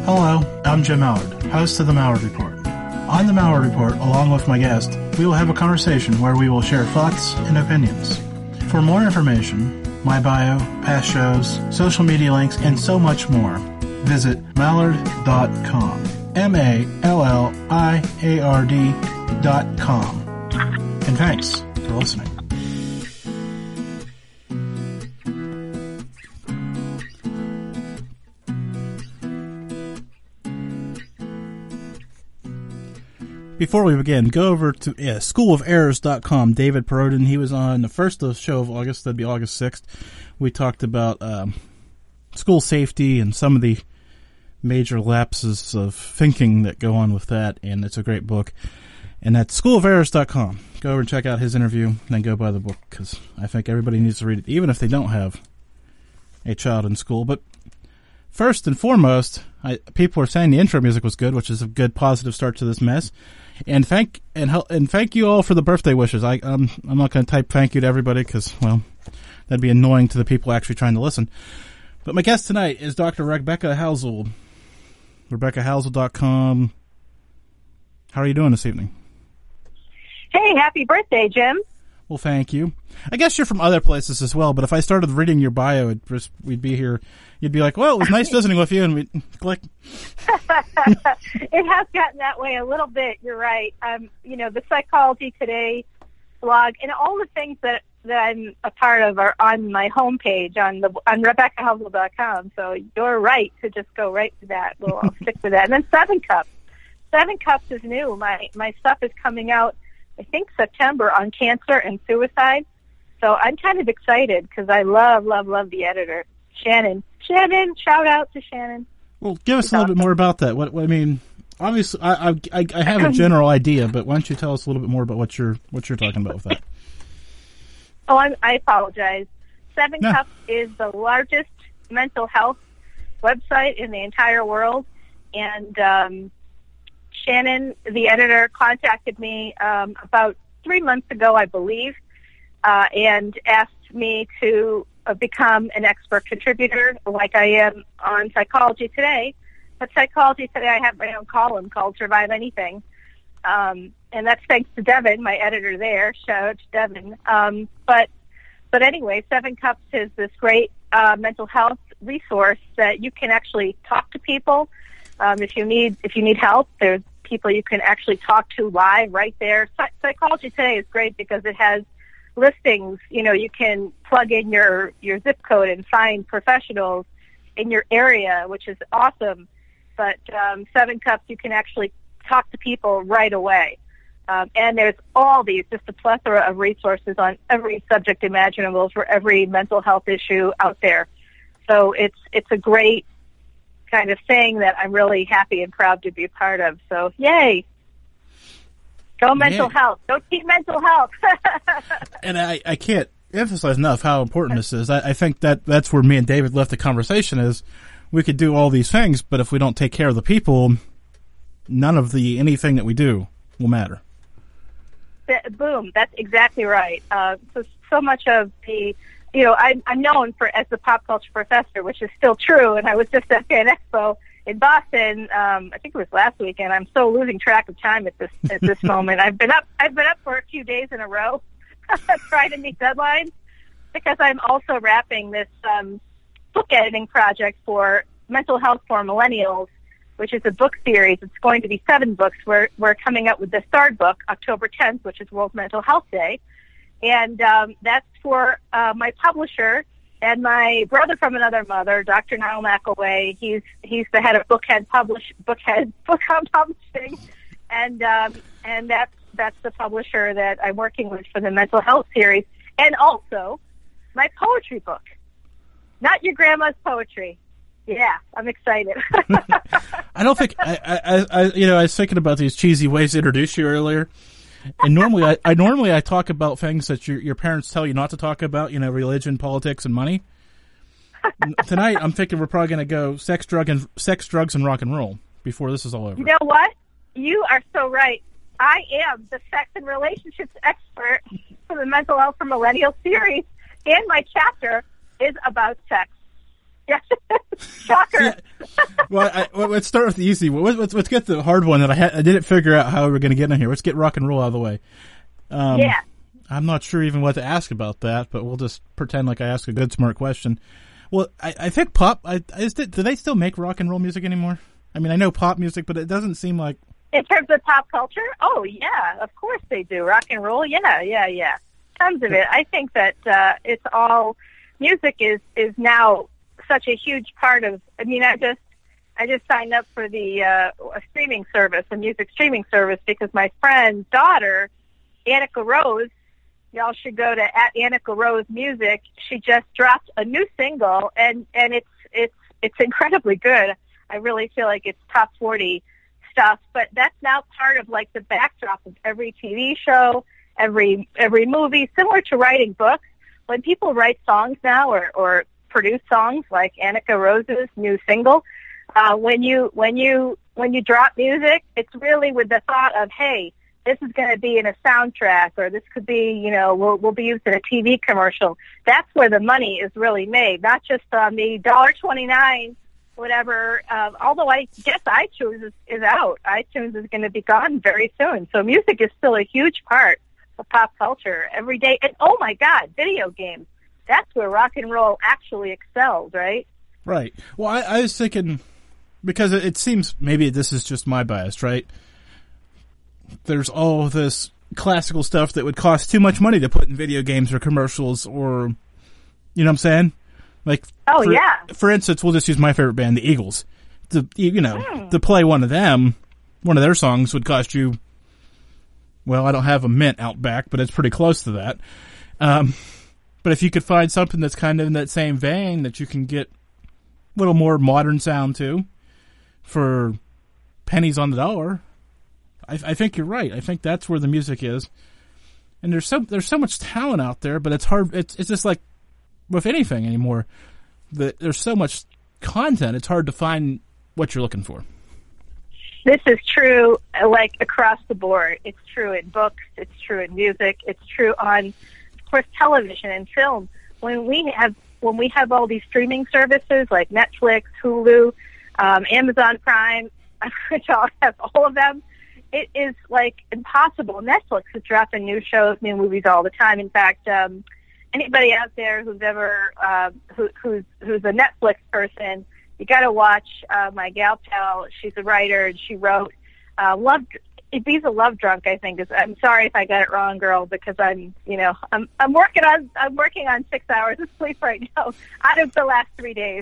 Hello, I'm Jim Mallard, host of The Mallard Report. On The Mallard Report, along with my guest, we will have a conversation where we will share thoughts and opinions. For more information, my bio, past shows, social media links, and so much more, visit mallard.com. MALLIARD.com. And thanks for listening. Before we begin, go over to schooloferrors.com. David Perodin, he was on the first show of August, that'd be August 6th. We talked about school safety and some of the major lapses of thinking that go on with that, and it's a great book. And that's schooloferrors.com. Go over and check out his interview, and then go buy the book, because I think everybody needs to read it, even if they don't have a child in school. But first and foremost, people are saying the intro music was good, which is a good positive start to this mess. And thank you all for the birthday wishes. I'm not going to type thank you to everybody because, well, that'd be annoying to the people actually trying to listen. But my guest tonight is Dr. Rebecca Halsell. RebeccaHalsell.com. How are you doing this evening? Hey, happy birthday, Jim. Well, thank you. I guess you're from other places as well, but if I started reading your bio, we'd be here. You'd be like, well, it was nice visiting with you, and we'd click. It has gotten that way a little bit, you're right. The Psychology Today blog and all the things that I'm a part of are on my homepage on RebeccaHalsell.com, so you're right to just go right to that. I'll stick with that. And then Seven Cups. Seven Cups is new. My stuff is coming out, I think, September on cancer and suicide. So I'm kind of excited because I love the editor, Shannon. Shannon, shout out to Shannon. Well, give us a little bit more about that. What I mean, obviously, I have a general idea, but why don't you tell us a little bit more about what you're talking about with that? Oh, I apologize. Seven Cups is the largest mental health website in the entire world, and Shannon, the editor, contacted me about 3 months ago, I believe, and asked me to become an expert contributor like I am on Psychology Today. But Psychology Today, I have my own column called Survive Anything, and that's thanks to Devin, my editor there. Shout out to Devin. But anyway, Seven Cups is this great mental health resource that you can actually talk to people. If you need help, there's people you can actually talk to live right there. Psychology Today is great because it has listings. You can plug in your zip code and find professionals in your area, which is awesome. But Seven Cups, you can actually talk to people right away. And there's just a plethora of resources on every subject imaginable for every mental health issue out there. So it's a great kind of thing that I'm really happy and proud to be a part of. So, yay. Go mental health. Go team mental health. And I can't emphasize enough how important this is. I think that's where me and David left the conversation is we could do all these things, but if we don't take care of the people, none of anything that we do will matter. Boom. That's exactly right. So much of the, I'm known as the pop culture professor, which is still true. And I was just at Fan Expo in Boston. I think it was last weekend. I'm so losing track of time at this moment. I've been up for a few days in a row, trying to meet deadlines because I'm also wrapping this book editing project for Mental Health for Millennials, which is a book series. It's going to be 7 books. We're coming up with the third book, October 10th, which is World Mental Health Day. And that's for my publisher and my brother from another mother, Dr. Niall McAway. He's the head of Bookhound Publishing. And that's the publisher that I'm working with for the mental health series. And also my poetry book. Not your grandma's poetry. Yeah, I'm excited. I don't think I was thinking about these cheesy ways to introduce you earlier, and normally I talk about things that your parents tell you not to talk about, religion, politics, and money. Tonight, I'm thinking we're probably going to go sex, drugs, and rock and roll before this is all over. You know what? You are so right. I am the sex and relationships expert for the Mental Health for Millennials series, and my chapter is about sex. Yes. Shocker. Yeah. Well, let's start with the easy one. Let's get the hard one that I didn't figure out how we were going to get in here. Let's get rock and roll out of the way. Yeah. I'm not sure even what to ask about that, but we'll just pretend like I asked a good, smart question. Well, I think pop. Do they still make rock and roll music anymore? I mean, I know pop music, but it doesn't seem like. In terms of pop culture, oh yeah, of course they do. Rock and roll, yeah, tons of it. I think that it's all music is now such a huge part of. I mean, I just signed up for the a streaming service, a music streaming service, because my friend's daughter, Annika Rose. Y'all should go to @AnnikaRoseMusic. She just dropped a new single, and it's incredibly good. I really feel like it's top 40 stuff, but that's now part of like the backdrop of every TV show, every movie. Similar to writing books, when people write songs now or produce songs like Annika Rose's new single, when you drop music, it's really with the thought of, hey, this is going to be in a soundtrack, or this could be, will be used in a TV commercial. That's where the money is really made, not just on the $1.29, whatever. Although I guess iTunes is out. iTunes is going to be gone very soon. So music is still a huge part of pop culture every day. And oh my God, video games. That's where rock and roll actually excels, right? Right. Well, I was thinking, because it seems, maybe this is just my bias, right? There's all this classical stuff that would cost too much money to put in video games or commercials, or, you know what I'm saying? Like, for instance, we'll just use my favorite band, the Eagles. To play one of their songs would cost you, well, I don't have a mint out back, but it's pretty close to that. But if you could find something that's kind of in that same vein that you can get a little more modern sound to for pennies on the dollar, I think you're right. I think that's where the music is. And there's so much talent out there, but it's hard. It's just like with anything anymore. There's so much content. It's hard to find what you're looking for. This is true, like across the board. It's true in books. It's true in music. It's true on, of course, television and film. When we have all these streaming services like Netflix, Hulu, Amazon Prime, which I'll have all of them. It is like impossible. Netflix is dropping new shows, new movies all the time. In fact, anybody out there who's ever who's a Netflix person, you got to watch my gal pal. She's a writer, and she wrote Ibiza Love Drunk. I think is. I'm sorry if I got it wrong, girl, because I'm working on 6 hours of sleep right now out of the last 3 days.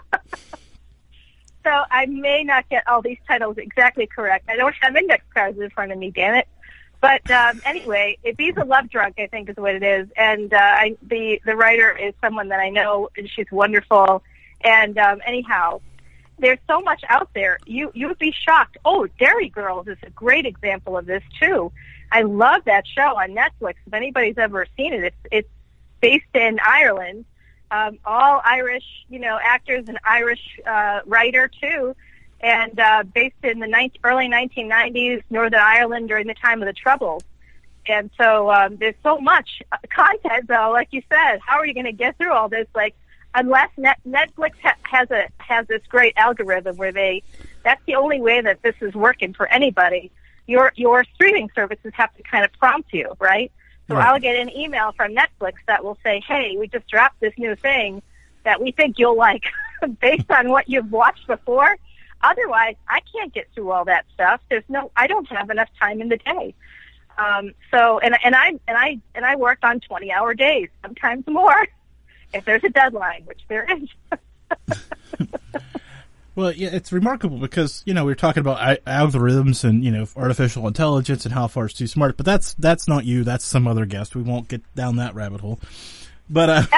So I may not get all these titles exactly correct. I don't have index cards in front of me, damn it. But anyway, Ibiza Love Drunk, I think, is what it is. And the writer is someone that I know, and she's wonderful. And anyhow, there's so much out there. You would be shocked. Oh, Dairy Girls is a great example of this, too. I love that show on Netflix. If anybody's ever seen it, it's based in Ireland. All Irish, actors, and Irish writer too, and based in the early 1990s, Northern Ireland during the time of the Troubles. And so there's so much content, though. Like you said, how are you going to get through all this? Like, unless Netflix has this great algorithm where that's the only way that this is working for anybody. Your streaming services have to kind of prompt you, right? So right. I'll get an email from Netflix that will say, hey, we just dropped this new thing that we think you'll like based on what you've watched before. Otherwise, I can't get through all that stuff. I don't have enough time in the day. So I work on 20-hour days, sometimes more, if there's a deadline, which there is. Well, yeah, it's remarkable because, we were talking about algorithms and, artificial intelligence and how far it's too smart, but that's not you. That's some other guest. We won't get down that rabbit hole. But,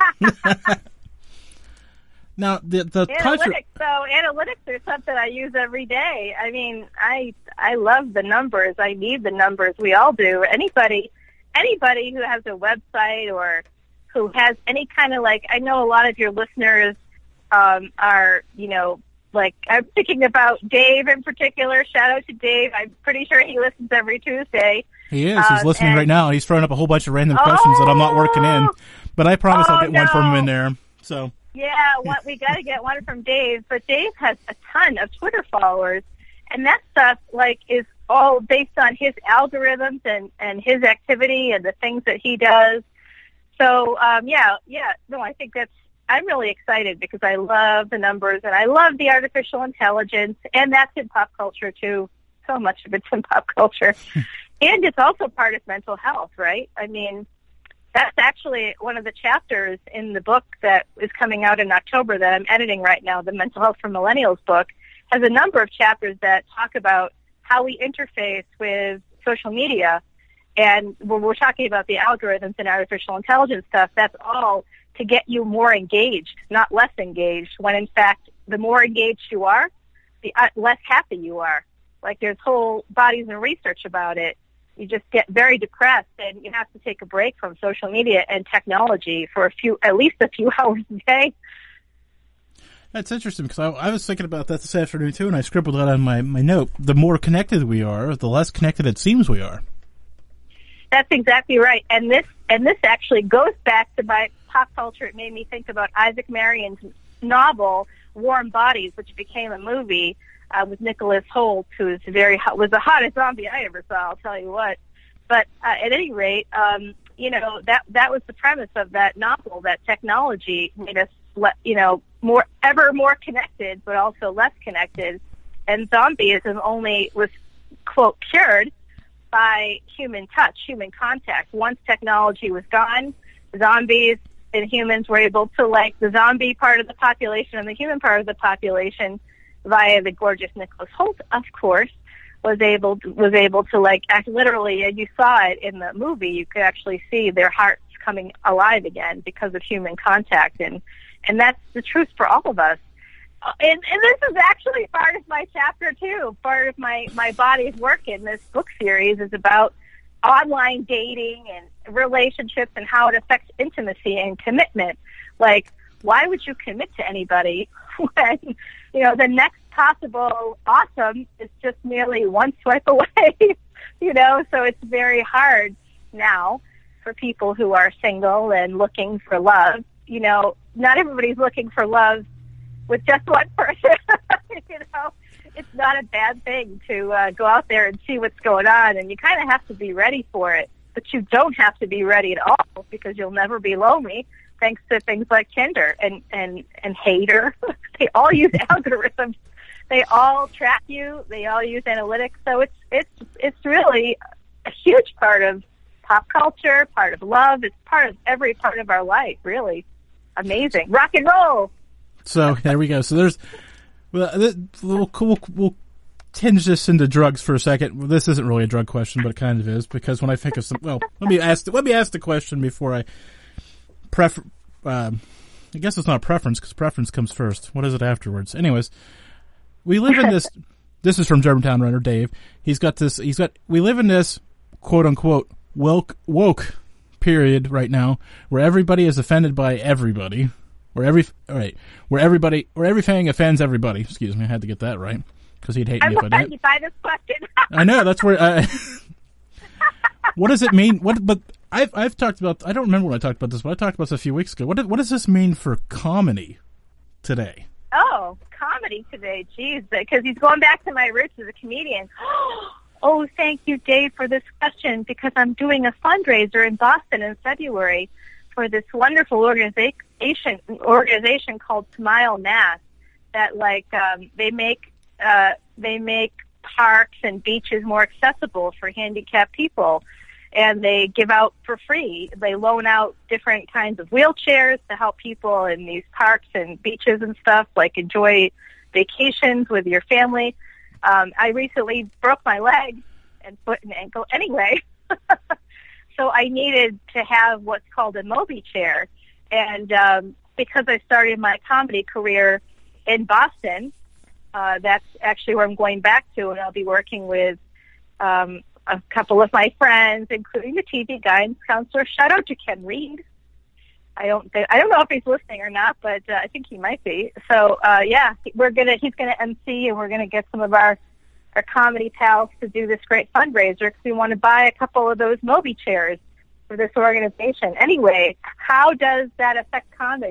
now the analytics, analytics are something I use every day. I mean, I love the numbers. I need the numbers. We all do. Anybody who has a website or who has any kind of I know a lot of your listeners, are, I'm thinking about Dave in particular. Shout out to Dave. I'm pretty sure he listens every Tuesday. He is. He's listening right now. He's throwing up a whole bunch of random questions that I'm not working in. But I promise I'll get one from him in there. So Yeah, we got to get one from Dave. But Dave has a ton of Twitter followers, and that stuff is all based on his algorithms and his activity and the things that he does. So no, I think I'm really excited because I love the numbers and I love the artificial intelligence, and that's in pop culture too. So much of it's in pop culture, and it's also part of mental health, right? I mean, that's actually one of the chapters in the book that is coming out in October that I'm editing right now. The Mental Health for Millennials book has a number of chapters that talk about how we interface with social media. And when we're talking about the algorithms and artificial intelligence stuff, that's all to get you more engaged, not less engaged, when in fact, the more engaged you are, the less happy you are. Like, there's whole bodies of research about it. You just get very depressed, and you have to take a break from social media and technology for at least a few hours a day. That's interesting, because I was thinking about that this afternoon too, and I scribbled that on my note. The more connected we are, the less connected it seems we are. That's exactly right. And this actually goes back to my pop culture. It made me think about Isaac Marion's novel Warm Bodies, which became a movie with Nicholas Hoult, who was the hottest zombie I ever saw, I'll tell you what. But at any rate, that was the premise of that novel, that technology made us ever more connected, but also less connected. And zombieism only was, quote, cured by human touch, human contact. Once technology was gone, zombies and humans were able to, like, the zombie part of the population and the human part of the population, via the gorgeous Nicholas Hoult, of course, was able to like act literally, and you saw it in the movie. You could actually see their hearts coming alive again because of human contact, and that's the truth for all of us. And this is actually part of my chapter too. Part of my body's work in this book series is about online dating and relationships and how it affects intimacy and commitment. Like, why would you commit to anybody when, the next possible awesome is just merely one swipe away? So it's very hard now for people who are single and looking for love. Not everybody's looking for love with just one person. It's not a bad thing to go out there and see what's going on, and you kind of have to be ready for it. But you don't have to be ready at all, because you'll never be lonely, thanks to things like Tinder and Hater. They all use algorithms. They all track you. They all use analytics. So it's really a huge part of pop culture, part of love. It's part of every part of our life. Really amazing. Rock and roll. So there we go. So we'll tinge this into drugs for a second. Well, this isn't really a drug question, but it kind of is, because when I think of let me ask the question before I I guess it's not a preference, because preference comes first. What is it afterwards? Anyways, we live in this. This is from Germantown Runner Dave. We live in this quote unquote woke period right now, where everybody is offended by everybody. Where everything offends everybody. Excuse me, I had to get that right, because he'd hate me if I didn't. I'm offended by this question. I know, that's where. What does it mean? But I've talked about. I don't remember when I talked about this, but I talked about this a few weeks ago. What does this mean for comedy today? Oh, comedy today, geez, because he's going back to my roots as a comedian. Oh, thank you, Dave, for this question, because I'm doing a fundraiser in Boston in February for this wonderful organization called Smile Mass, that they make parks and beaches more accessible for handicapped people, and they give out for free. They loan out different kinds of wheelchairs to help people in these parks and beaches and stuff, like enjoy vacations with your family. I recently broke my leg and foot and ankle anyway. So I needed to have what's called a Moby chair. And because I started my comedy career in Boston, that's actually where I'm going back to, and I'll be working with a couple of my friends, including the TV guidance counselor. Shout out to Ken Reed. I don't know if he's listening or not, but I think he might be. So he's gonna MC, and we're gonna get some of our comedy pals to do this great fundraiser, because we want to buy a couple of those Moby chairs for this organization. Anyway, how does that affect comedy?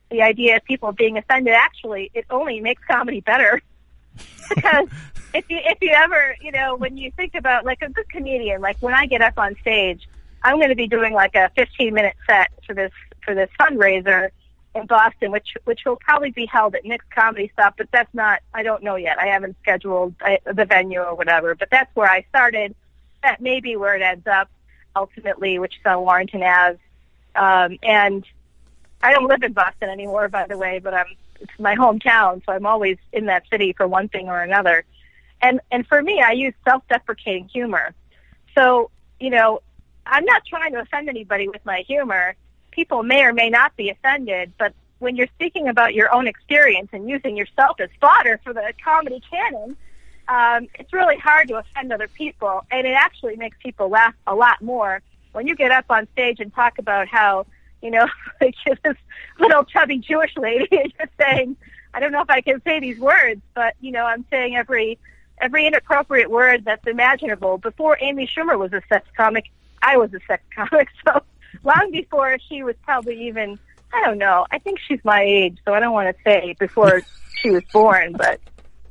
the idea of people being offended. Actually, it only makes comedy better. Because if you ever, when you think about like a good comedian, like when I get up on stage, I'm going to be doing like a 15-minute set for this fundraiser in Boston, which will probably be held at Nick's Comedy Stop, but that's not, I don't know yet. I haven't scheduled the venue or whatever, but that's where I started. That may be where it ends up ultimately, which is on Warrenton Ave. And I don't live in Boston anymore, by the way, but it's my hometown, so I'm always in that city for one thing or another. And for me, I use self-deprecating humor. So, I'm not trying to offend anybody with my humor. People may or may not be offended, but when you're speaking about your own experience and using yourself as fodder for the comedy canon, it's really hard to offend other people, and it actually makes people laugh a lot more when you get up on stage and talk about how, like this little chubby Jewish lady, and you're saying, I don't know if I can say these words, but, I'm saying every inappropriate word that's imaginable. Before Amy Schumer was a sex comic, I was a sex comic, so long before she was probably even, I don't know, I think she's my age, so I don't want to say before she was born, but,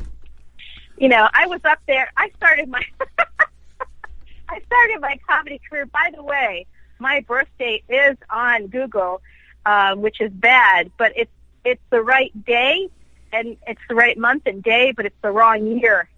I was up there. I started my comedy career. By the way, my birth date is on Google, which is bad, but it's the right day, and it's the right month and day, but it's the wrong year.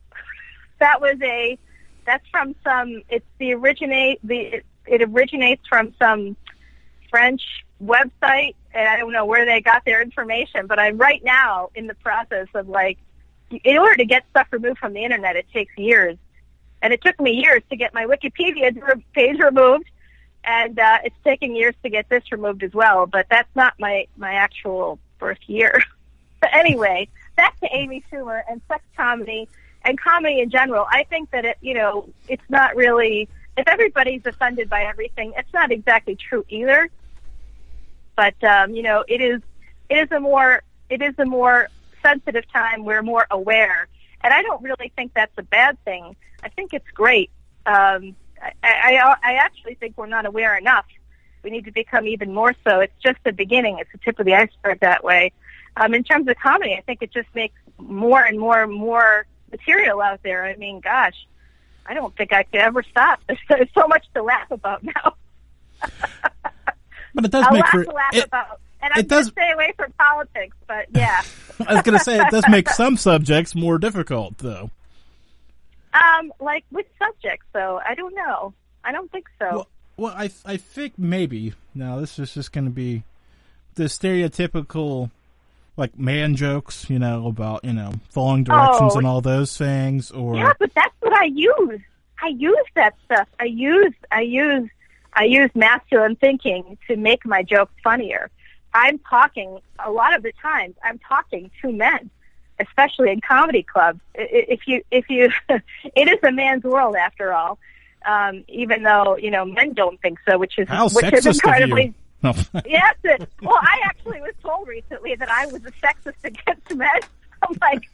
It originates from some French website, and I don't know where they got their information, but I'm right now in the process of, like, in order to get stuff removed from the internet, it takes years. And it took me years to get my Wikipedia page removed, and it's taking years to get this removed as well, but that's not my actual birth year. But anyway, back to Amy Schumer and sex comedy and comedy in general. I think that it's not really, if everybody's offended by everything, it's not exactly true either. But it is a more sensitive time. We're more aware, and I don't really think that's a bad thing. I think it's great. I actually think we're not aware enough. We need to become even more so. It's just the beginning. It's the tip of the iceberg that way. In terms of comedy, I think it just makes more and more material out there. I mean, gosh, I don't think I could ever stop. There's so much to laugh about now. But it does make to laugh about. And I'm going to stay away from politics, but yeah. I was going to say, it does make some subjects more difficult, though. Like which subjects, though? I don't know. I don't think so. Well, I think maybe. Now, this is just going to be the stereotypical, like, man jokes, about, following directions and all those things. Or yeah, but that's what I use. I use that stuff. I use masculine thinking to make my jokes funnier. I'm talking, a lot of the times, I'm talking to men, especially in comedy clubs. If you, it is a man's world after all, even though, men don't think so, which is incredibly, no. Yes. Well, I actually was told recently that I was a sexist against men. I'm like,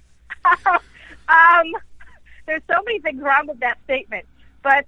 there's so many things wrong with that statement. But,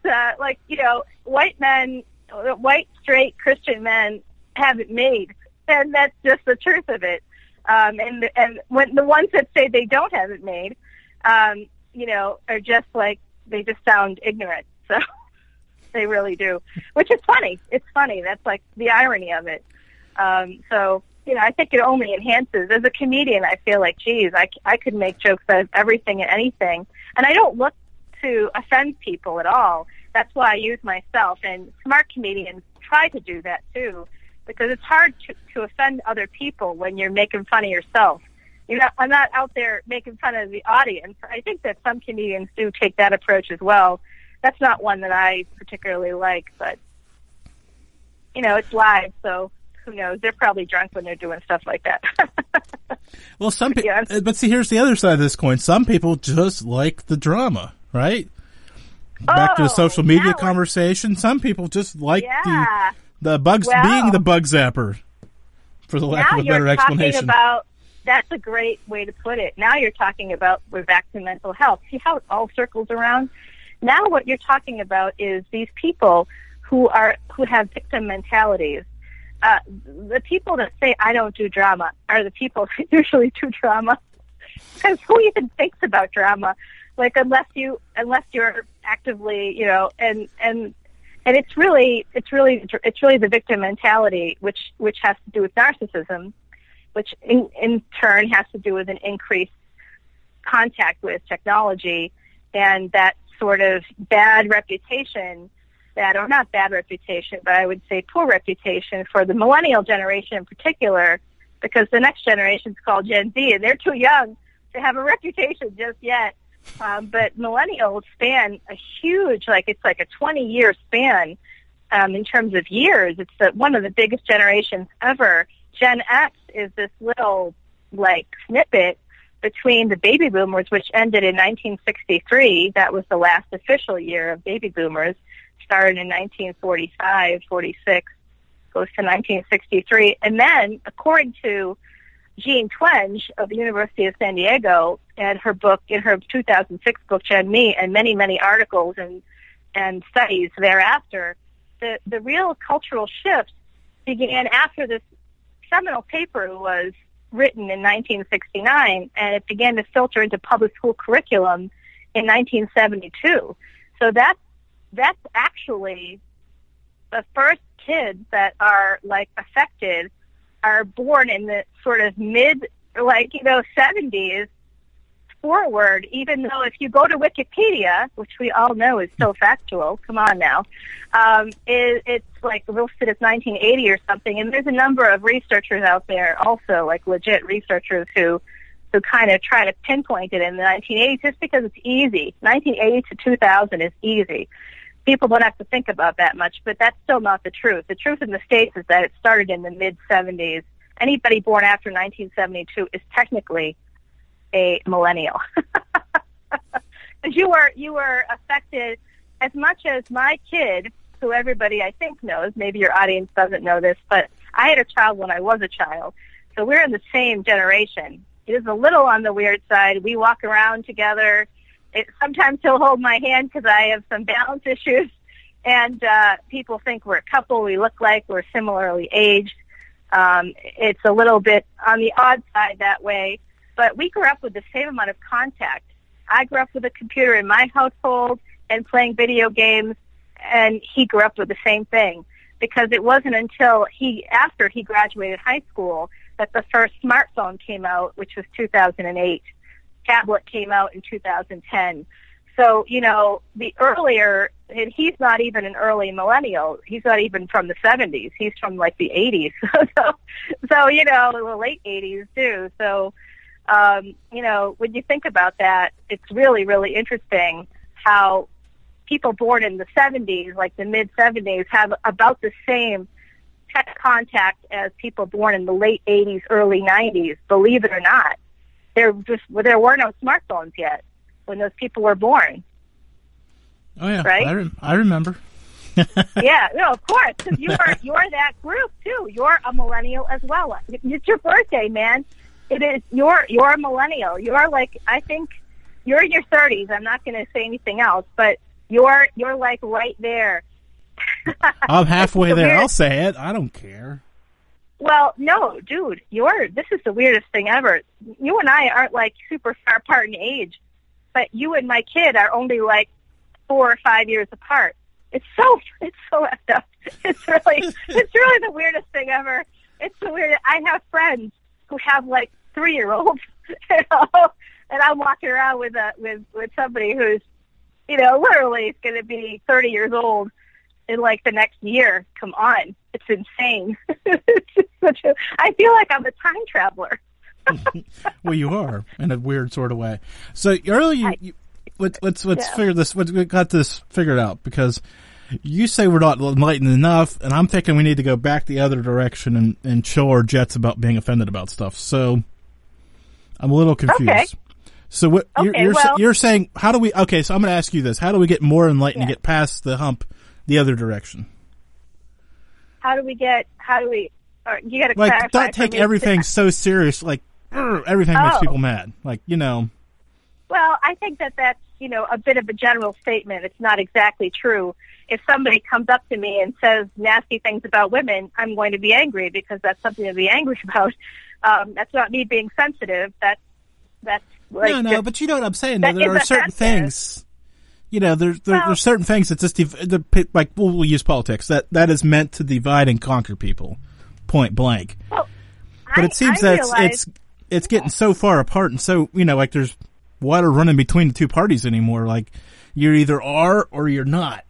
white, straight Christian men have it made. And that's just the truth of it. And when the ones that say they don't have it made, are just like, they just sound ignorant. So they really do, which is funny. It's funny. That's like the irony of it. So, I think it only enhances. As a comedian, I feel like, geez, I could make jokes out of everything and anything. And I don't look to offend people at all. That's why I use myself. And smart comedians try to do that too, because it's hard to offend other people when you're making fun of yourself. I'm not out there making fun of the audience. I think that some comedians do take that approach as well. That's not one that I particularly like, but, it's live, so who knows? They're probably drunk when they're doing stuff like that. Well, some people, but see, here's the other side of this coin. Some people just like the drama, right? Back to the social media conversation. Some people just like the bugs, being the bug zapper, for the lack of a better explanation. That's a great way to put it. Now you're talking about, we're back to mental health. See how it all circles around? Now what you're talking about is these people who have victim mentalities. the people that say I don't do drama are the people who usually do drama. Because who even thinks about drama? Like unless you're actively, you know, and it's really the victim mentality, which has to do with narcissism, which in turn has to do with an increased contact with technology and that sort of bad reputation or not bad reputation, but I would say poor reputation for the millennial generation in particular, because the next generation is called Gen Z, and they're too young to have a reputation just yet. But millennials span a huge, it's like a 20-year span in terms of years. It's one of the biggest generations ever. Gen X is this little, snippet between the baby boomers, which ended in 1963. That was the last official year of baby boomers. Started in 1945, 46, goes to 1963. And then, according to Jean Twenge of the University of San Diego, and in her 2006 book, Gen Me, and many, many articles and studies thereafter, the real cultural shift began after this seminal paper was written in 1969, and it began to filter into public school curriculum in 1972. So that's actually the first kids that are affected are born in the sort of mid 70s forward, even though if you go to Wikipedia, which we all know is so factual, come on now, it's listed as 1980 or something, and there's a number of researchers out there also, legit researchers who kind of try to pinpoint it in the 1980s just because it's easy. 1980 to 2000 is easy. People don't have to think about that much, but that's still not the truth. The truth in the States is that it started in the mid-70s. Anybody born after 1972 is technically a millennial. Because you were affected as much as my kid, who everybody I think knows, maybe your audience doesn't know this, but I had a child when I was a child. So we're in the same generation. It is a little on the weird side. We walk around together. Sometimes he'll hold my hand because I have some balance issues, and people think we're a couple. We look like we're similarly aged. It's a little bit on the odd side that way, but we grew up with the same amount of contact. I grew up with a computer in my household and playing video games, and he grew up with the same thing, because it wasn't until after he graduated high school that the first smartphone came out, which was 2008. Tablet came out in 2010. So, the earlier, and he's not even an early millennial. He's not even from the 70s. He's from the 80s. so, the late 80s too. So, when you think about that, it's really, really interesting how people born in the 70s, the mid-70s, have about the same tech contact as people born in the late 80s, early 90s, believe it or not. There were no smartphones yet when those people were born. Oh yeah, right? I remember. Yeah, no, of course, because you're that group too. You're a millennial as well. It's your birthday, man. It is. You're a millennial. You're I think you're in your 30s. I'm not going to say anything else, but you're right there. I'm halfway there. I'll say it. I don't care. Well, no, dude, this is the weirdest thing ever. You and I aren't super far apart in age, but you and my kid are only 4 or 5 years apart. It's so effed up. It's really the weirdest thing ever. It's the weirdest. I have friends who have 3-year-olds, and I'm walking around with somebody who's, literally is going to be 30 years old in the next year. Come on. It's insane. I feel like I'm a time traveler. Well, you are in a weird sort of way. So earlier, let's figure this. We got this figured out, because you say we're not enlightened enough, and I'm thinking we need to go back the other direction and show our jets about being offended about stuff. So I'm a little confused. Okay. So what you're saying? How do we? Okay, so I'm going to ask you this: how do we get more enlightened and get past the hump the other direction? You got to clarify. Don't take everything so serious. Everything makes people mad. Well, I think that's a bit of a general statement. It's not exactly true. If somebody comes up to me and says nasty things about women, I'm going to be angry because that's something to be angry about. That's not me being sensitive. That's like no, but you know what I'm saying. There are certain things. There's certain things that just like we'll use politics that is meant to divide and conquer people, point blank. Well, but it seems that it's getting so far apart, and so like there's water running between the two parties anymore. Like you either are or you're not.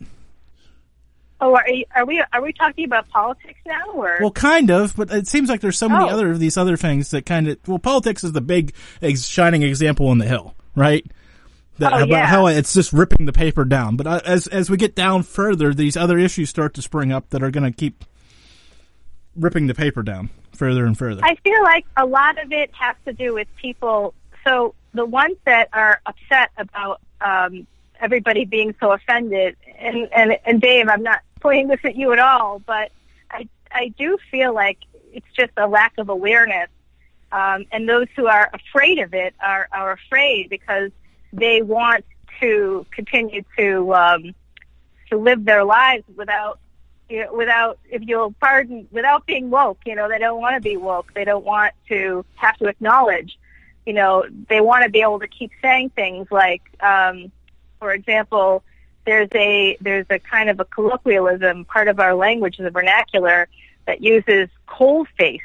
Oh, are we talking about politics now, or? Well, kind of, but it seems like there's so many other of these other things that kind of. Well, politics is the big shining example on the hill, right? About how it's just ripping the paper down. But as we get down further, these other issues start to spring up that are going to keep ripping the paper down further and further. I feel like a lot of it has to do with people. So the ones that are upset about everybody being so offended, and Dave, I'm not pointing this at you at all, but I do feel like it's just a lack of awareness. And those who are afraid of it are afraid because they want to continue to live their lives without, if you'll pardon, without being woke. They don't want to be woke. They don't want to have to acknowledge. They want to be able to keep saying things like, for example, there's a kind of a colloquialism, part of our language, the vernacular, that uses coal-faced,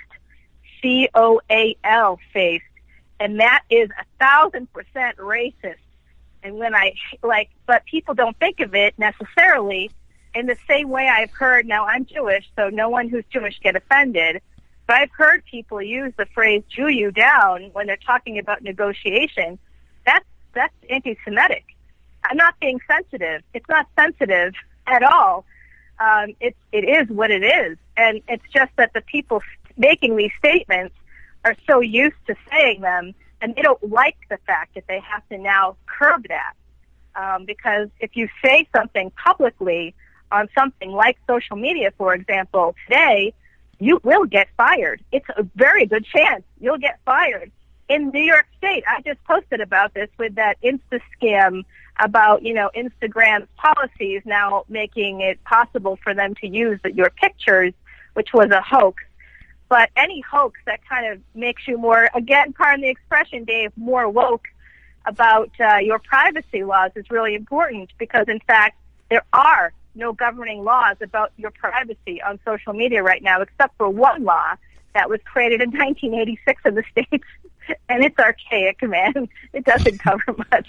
C-O-A-L faced, and that is 1,000% racist. And but people don't think of it necessarily in the same way I've heard. Now I'm Jewish, so no one who's Jewish get offended. But I've heard people use the phrase "Jew you down" when they're talking about negotiation. That's anti-Semitic. I'm not being sensitive. It's not sensitive at all. It is what it is, and it's just that the people making these statements are so used to saying them, and they don't like the fact that they have to now curb that. Because if you say something publicly on something like social media, for example, today, you will get fired. It's a very good chance you'll get fired. In New York State, I just posted about this with that Insta scam about, Instagram's policies now making it possible for them to use your pictures, which was a hoax. But any hoax that kind of makes you more, again, pardon the expression, Dave, more woke about your privacy laws is really important because, in fact, there are no governing laws about your privacy on social media right now, except for one law that was created in 1986 in the States, and it's archaic, man. It doesn't cover much.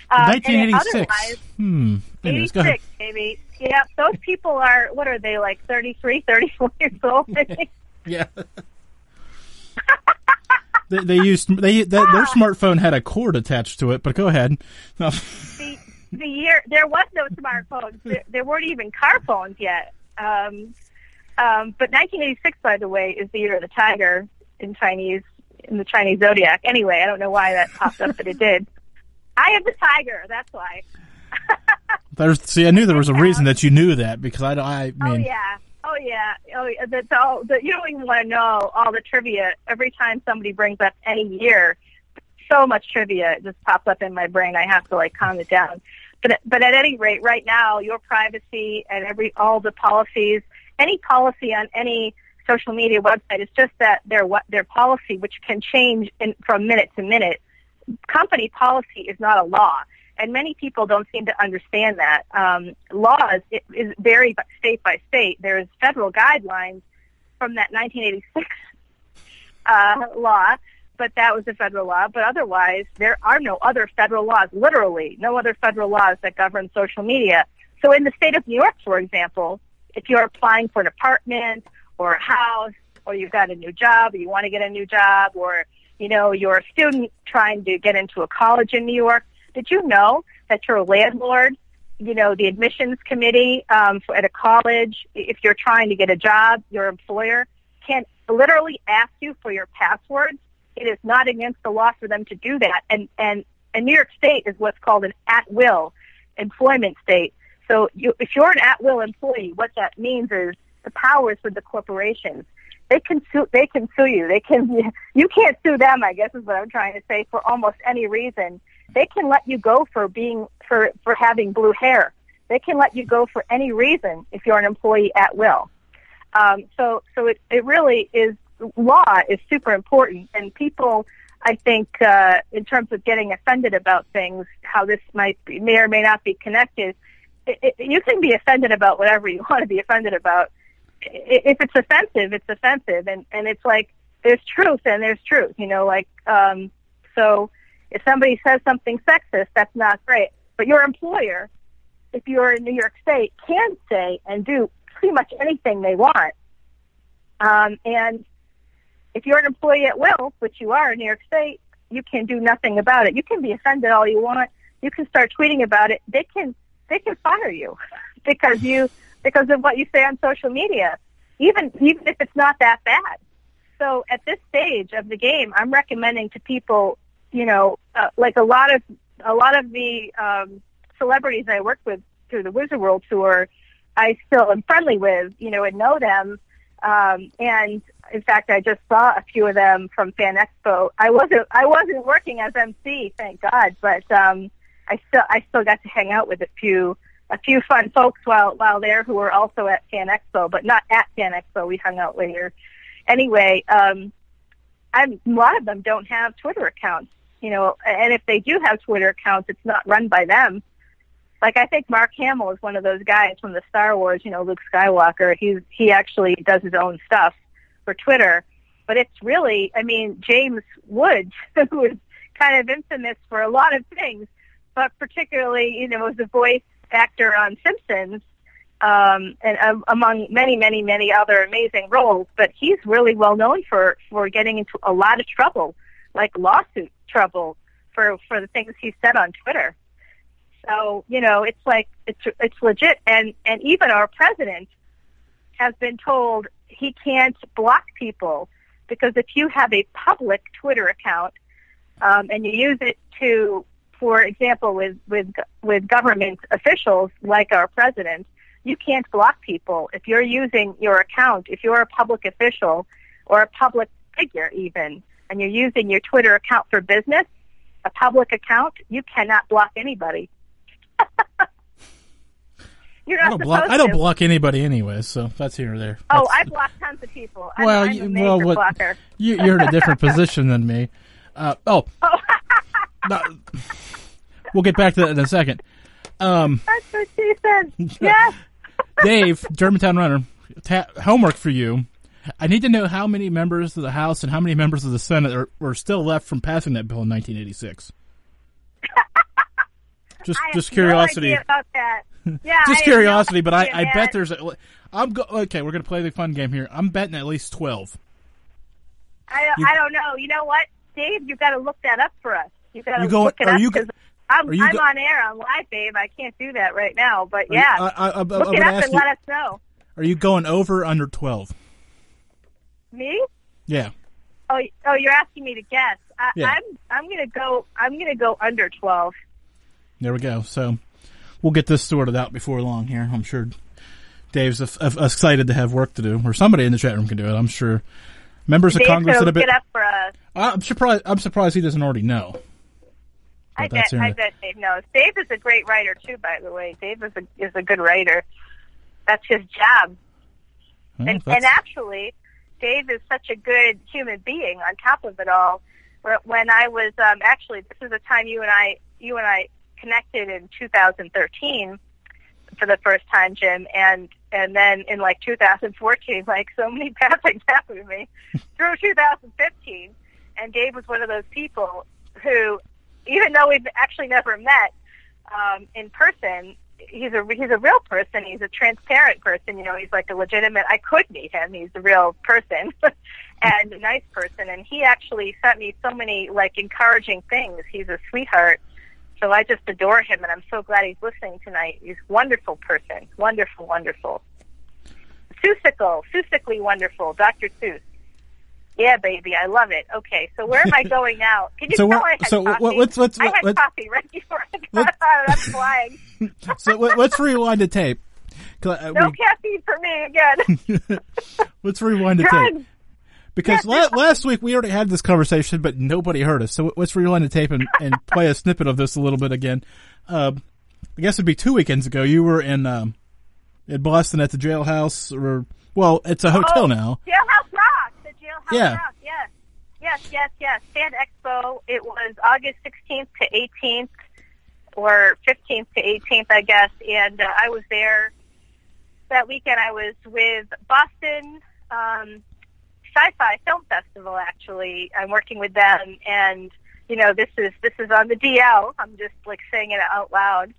1986. 86, baby. Yeah, those people are, what are they, like 33, 34 years old, I think? Yeah. Their smartphone had a cord attached to it, but go ahead. No. The year, there was no smartphones. There weren't even car phones yet. But 1986, by the way, is the year of the tiger in the Chinese zodiac. Anyway, I don't know why that popped up, but it did. I am the tiger. That's why. I knew there was a reason that you knew that because I mean. Oh yeah. That's all. You don't even want to know all the trivia. Every time somebody brings up any year, so much trivia just pops up in my brain. I have to calm it down. But at any rate, right now, your privacy and all the policies, any policy on any social media website is just that their policy, which can change from minute to minute. Company policy is not a law, and many people don't seem to understand that. Laws is vary state by state. There's federal guidelines from that 1986 law, but that was a federal law. But otherwise, there are no other federal laws, literally no other federal laws that govern social media. So in the state of New York, for example, if you're applying for an apartment or a house, or you've got a new job, or you want to get a new job, or you're a student trying to get into a college in New York, did you know that your landlord, the admissions committee at a college, if you're trying to get a job, your employer can literally ask you for your passwords? It is not against the law for them to do that. And New York State is what's called an at-will employment state. So if you're an at-will employee, what that means is the powers with the corporations. They can sue you. You can't sue them, I guess is what I'm trying to say, for almost any reason. They can let you go for having blue hair. They can let you go for any reason if you're an employee at will. So it really is, law is super important, and people, I think, in terms of getting offended about things, how this may or may not be connected, you can be offended about whatever you want to be offended about. If it's offensive, it's offensive, and it's like, there's truth and there's truth, so if somebody says something sexist, that's not great. But your employer, if you're in New York State, can say and do pretty much anything they want. And if you're an employee at will, which you are in New York State, you can do nothing about it. You can be offended all you want. You can start tweeting about it. They can fire you because of what you say on social media, even if it's not that bad. So at this stage of the game, I'm recommending to people, like a lot of the celebrities I work with through the Wizard World Tour, I still am friendly with, and know them. And in fact, I just saw a few of them from Fan Expo. I wasn't working as MC, thank God, but I still got to hang out with a few fun folks while there who were also at Fan Expo, but not at Fan Expo. We hung out later. Anyway, a lot of them don't have Twitter accounts, and if they do have Twitter accounts, it's not run by them. Like, I think Mark Hamill is one of those guys from the Star Wars, Luke Skywalker. He actually does his own stuff for Twitter. But it's really, James Woods, who is kind of infamous for a lot of things, but particularly, was a voice actor on Simpsons, and among many, many, many other amazing roles. But he's really well known for getting into a lot of trouble, like lawsuit trouble, for the things he said on Twitter. So, it's like, it's legit. And even our president has been told he can't block people, because if you have a public Twitter account, and you use it for example, with government officials like our president, you can't block people. If you're using your account, if you're a public official or a public figure even, and you're using your Twitter account for business, a public account, you cannot block anybody. You're not I don't block anybody anyway, so that's here or there. I block tons of people. I'm a major blocker. You're in a different position than me. No, we'll get back to that in a second. That's what she said. Yes. Dave, Germantown Runner, homework for you. I need to know how many members of the House and how many members of the Senate were still left from passing that bill in 1986. Just curiosity. No idea about that. Yeah, just curiosity, but I bet there's okay, we're going to play the fun game here. I'm betting at least 12. I don't know. You know what, Dave? You've got to look that up for us. You've got to look it up, because I'm on air on live, Dave. I can't do that right now, but look it up and let us know. Are you going over or under 12? Me? Yeah. Oh, you're asking me to guess. I'm going to go under 12. There we go. So we'll get this sorted out before long here. I'm sure Dave's excited to have work to do, or somebody in the chat room can do it. I'm sure members of Congress that have been. Get up for us. I'm surprised he doesn't already know. I bet Dave knows. Dave is a great writer too, by the way. Dave is a good writer. That's his job. Well, and actually, Dave is such a good human being. On top of it all, when I was actually, this is the time you and I connected in 2013 for the first time, Jim, and then in like 2014, like so many bad things happened to me through 2015. And Dave was one of those people who, even though we've actually never met in person, he's a real person. He's a transparent person. He's like a legitimate. I could meet him. He's a real person and a nice person. And he actually sent me so many like encouraging things. He's a sweetheart. So I just adore him, and I'm so glad he's listening tonight. He's a wonderful person. Wonderful, wonderful. Seussically wonderful. Dr. Seuss. Yeah, baby, I love it. Okay, so where am I going now? Can you tell I had coffee? I had coffee right before I got out. I'm flying. So let's rewind the tape. No caffeine for me again. Let's rewind the tape. Because last week we already had this conversation, but nobody heard us. So let's rewind the tape and play a snippet of this a little bit again. I guess it'd be 2 weekends ago. You were in Boston at the Jailhouse, well, it's a hotel now. Jailhouse Rock, the Jailhouse Rock, yes. Fan Expo. It was August 16th to 18th, or 15th to 18th, I guess. And I was there that weekend. I was with Boston Sci-Fi Film Festival. Actually, I'm working with them, and this is on the DL. I'm just like saying it out loud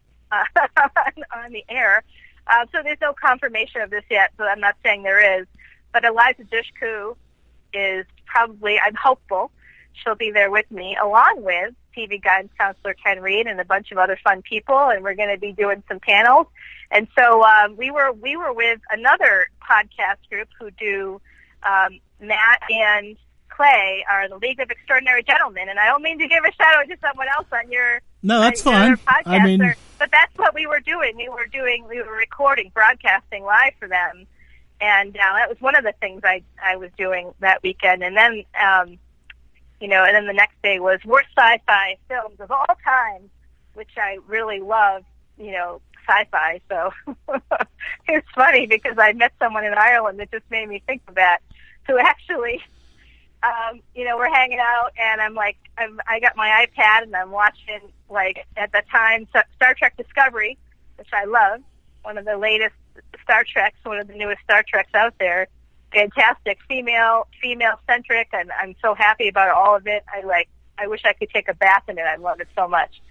on the air. So there's no confirmation of this yet, so I'm not saying there is. But Eliza Dushku is probably, I'm hopeful, she'll be there with me, along with TV guidance counselor Ken Reed and a bunch of other fun people, and we're going to be doing some panels. And so we were with another podcast group who do, Matt and Clay are the League of Extraordinary Gentlemen, and I don't mean to give a shout out to someone else on your No, that's fine. I mean, but that's what we were doing. We were recording, broadcasting live for them, and that was one of the things I was doing that weekend. And then, and then the next day was worst sci-fi films of all time, which I really love, sci-fi. So it's funny because I met someone in Ireland that just made me think of that, who actually. We're hanging out, and I got my iPad, and I'm watching, at the time, Star Trek Discovery, which I love, one of the latest Star Treks, one of the newest Star Treks out there. Fantastic, female-centric, and I'm so happy about all of it. I wish I could take a bath in it. I love it so much.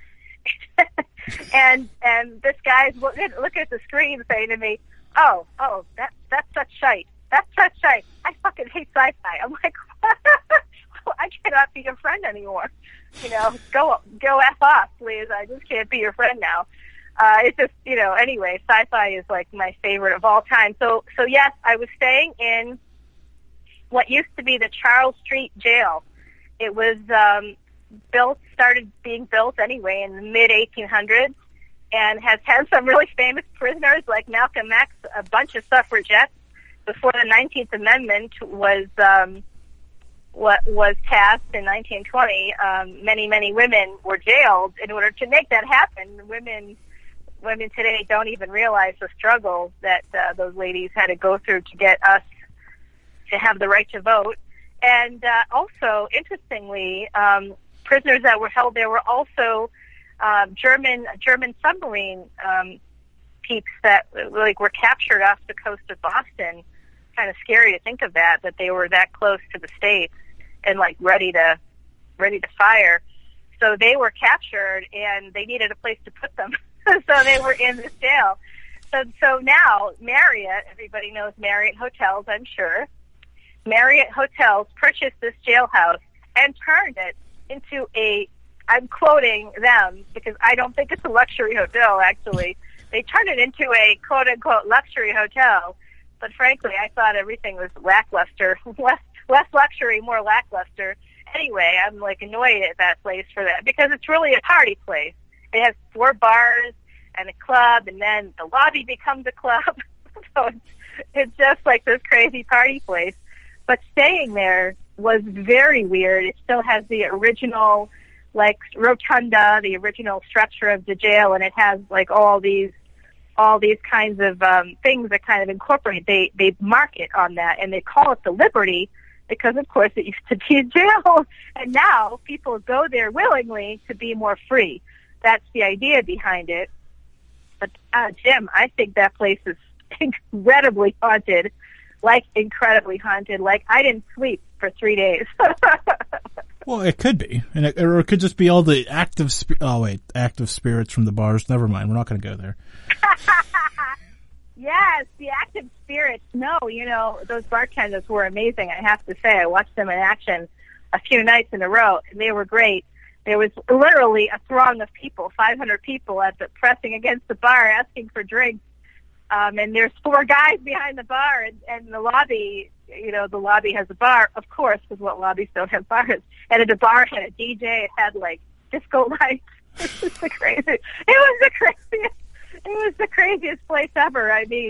and this guy's looking at the screen saying to me, oh, that's such shite. That's such shite. I fucking hate sci-fi. I'm like, I cannot be your friend anymore. Go F off, please. I just can't be your friend now. It's just, anyway, sci-fi is like my favorite of all time. So yes, I was staying in what used to be the Charles Street Jail. It was started being built anyway in the mid-1800s, and has had some really famous prisoners like Malcolm X, a bunch of suffragettes. Before the 19th Amendment was passed in 1920, many women were jailed in order to make that happen. Women today don't even realize the struggle that those ladies had to go through to get us to have the right to vote. And also, interestingly, prisoners that were held there were also German submarine peeps that were captured off the coast of Boston. Kind of scary to think of that they were that close to the States and ready to fire. So they were captured, and they needed a place to put them. So they were in this jail. So now Marriott, everybody knows Marriott Hotels, I'm sure. Marriott Hotels purchased this jailhouse and turned it into I'm quoting them because I don't think it's a luxury hotel, actually. They turned it into a quote-unquote luxury hotel. But frankly, I thought everything was lackluster, less luxury, more lackluster. Anyway, I'm annoyed at that place for that because it's really a party place. It has 4 bars and a club, and then the lobby becomes a club. So it's just like this crazy party place. But staying there was very weird. It still has the original, rotunda, the original structure of the jail, and it has all these kinds of things that kind of incorporate. They market on that, and they call it the Liberty because, of course, it used to be a jail, and now people go there willingly to be more free. That's the idea behind it. But, Jim, I think that place is incredibly haunted, incredibly haunted. I didn't sleep for 3 days. Well, it could be, or it could just be all the active spirits from the bars. Never mind, we're not going to go there. Yes, the active spirits. No, those bartenders were amazing. I have to say, I watched them in action a few nights in a row, and they were great. There was literally a throng of people, 500 people, pressing against the bar, asking for drinks. And there's 4 guys behind the bar, and the lobby. The lobby has a bar, of course, because what lobbies don't have bars. And the bar had a DJ. It had disco lights. It was the craziest place ever. I mean,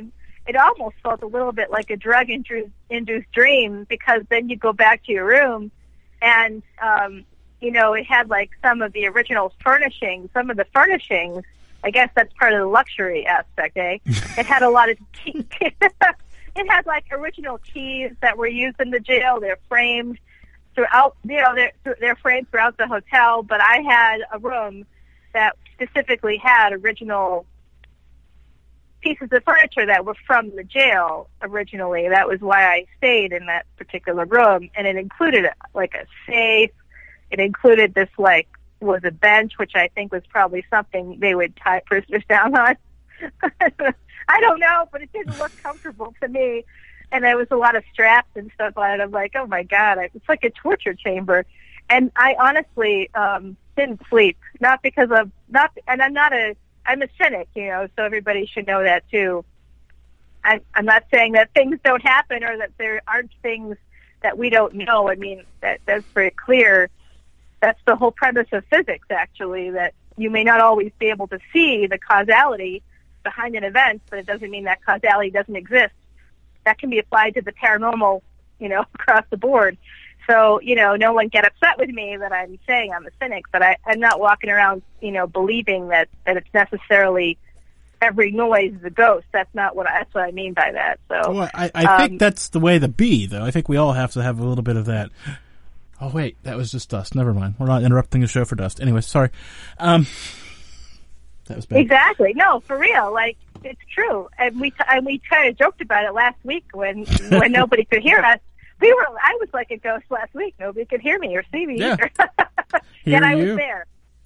it almost felt a little bit like a drug-induced dream, because then you go back to your room and, it had like some of the original furnishings, I guess that's part of the luxury aspect, eh? It had a lot of keys. It had like original keys that were used in the jail. They're framed throughout, they're framed throughout the hotel, but I had a room that specifically had original pieces of furniture that were from the jail originally. That was why I stayed in that particular room, and it included like a safe. It included this was a bench, which I think was probably something they would tie prisoners down on. I don't know, but it didn't look comfortable to me. And there was a lot of straps and stuff on it. I'm like, oh my God, it's like a torture chamber. And I honestly didn't sleep, and I'm a cynic, so everybody should know that too. I'm not saying that things don't happen or that there aren't things that we don't know. I mean, that's very clear. That's the whole premise of physics, actually, that you may not always be able to see the causality behind an event, but it doesn't mean that causality doesn't exist. That can be applied to the paranormal, across the board. So, no one get upset with me that I'm saying I'm a cynic, but I'm not walking around, believing that it's necessarily every noise is a ghost. That's what I mean by that. So, well, I think that's the way to be, though. I think we all have to have a little bit of that. Oh, wait, that was just dust. Never mind. We're not interrupting the show for dust. Anyway, sorry. That was bad. Exactly. No, for real. It's true. And we kind of joked about it last week when nobody could hear us. I was like a ghost last week. Nobody could hear me or see me either. Yet I was there.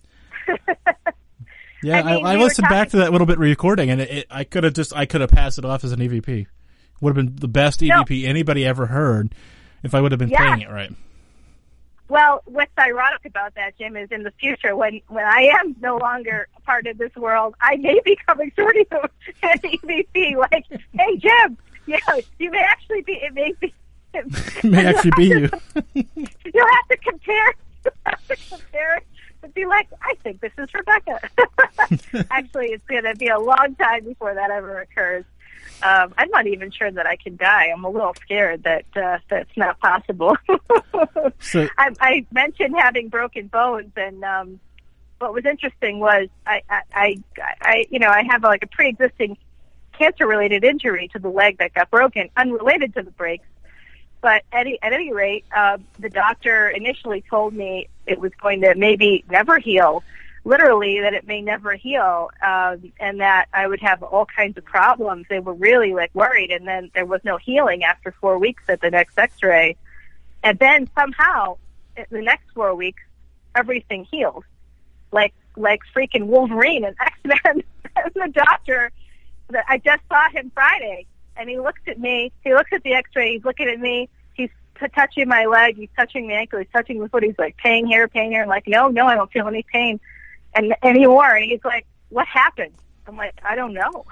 Yeah, I listened back to that little bit recording, and I could have passed it off as an EVP. Would have been the best EVP anybody ever heard if I would have been playing it right. Well, what's ironic about that, Jim, is in the future, when I am no longer a part of this world, I may be coming sort of an EVP, like, hey, Jim, you may actually be, it may be. It may actually be you. You'll have to compare it and be like, I think this is Rebecca. Actually, it's going to be a long time before that ever occurs. I'm not even sure that I can die. I'm a little scared that that's not possible. So, I mentioned having broken bones, and what was interesting was I have like a pre-existing cancer-related injury to the leg that got broken, unrelated to the breaks. But at any rate, the doctor initially told me it was going to maybe never heal. Literally, that it may never heal, and that I would have all kinds of problems. They were really worried, and then there was no healing after 4 weeks at the next X-ray. And then somehow, in the next 4 weeks, everything healed, like freaking Wolverine and X-Men. And the doctor, I just saw him Friday, and he looks at me. He looks at the X-ray. He's looking at me. He's touching my leg. He's touching my ankle. He's touching my foot. He's like, pain here, pain here. I'm like, no, I don't feel any pain. And anymore. And he's like, what happened? I'm like, I don't know.